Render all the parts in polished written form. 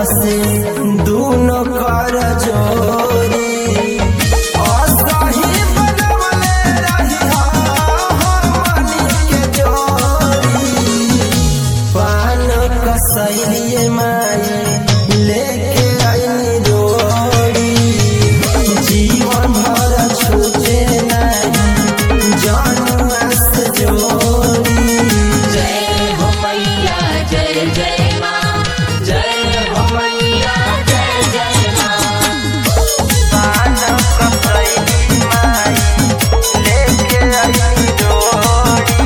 से दोनों कर जोरी असही बनवले रही हमनी के जोरी पान कसैलिए माई लेके आईनी रोड़ी जीवन भर छूटे नहीं जनुआ से जोड़ी। जय हो मैया जय जय माँ, जय हो मैया जय जय माँ। पान कसैली माई लेके आईनी रोड़ी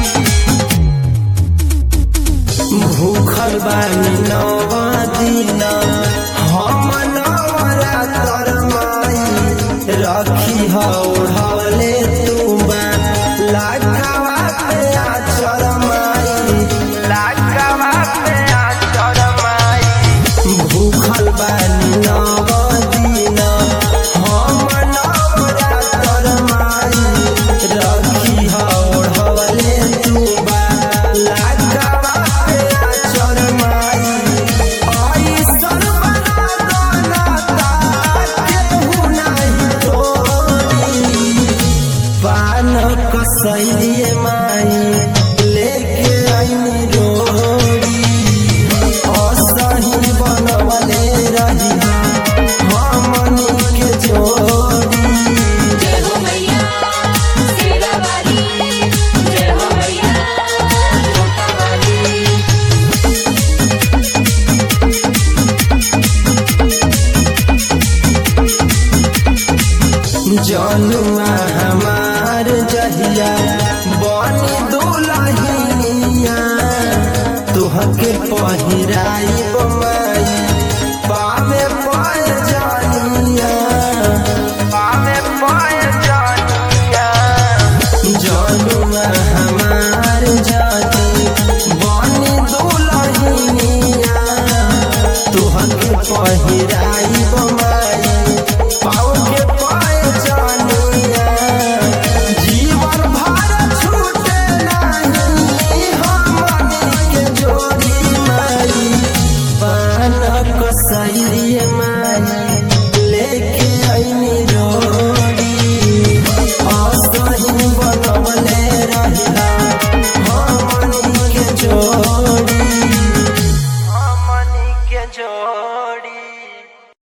भूखल बानी नवा दिन हम नवरातर माई रखी ओढ़ले तुबा लागवा पे आचर माई लागवा पे आचर माई भूखल बानी नवा दिन हम नवरातर माई रखी ओढ़ले तुबा लागवा पे आचर माई ऐसन बना दोनाता केहू नहीं तोरी पान कसैलिए माई लेके आईनी रोड़ी असही बनवले रही हमनी के जोड़ी। जय हो मैया शेरा वाली, जय हो मैया छोटा वाली। जनुआ हमार जहिया बनी दुलहिनिया तुहके पहिराई माई पावे पाय जानिया पावे पाय जानिया जनुआ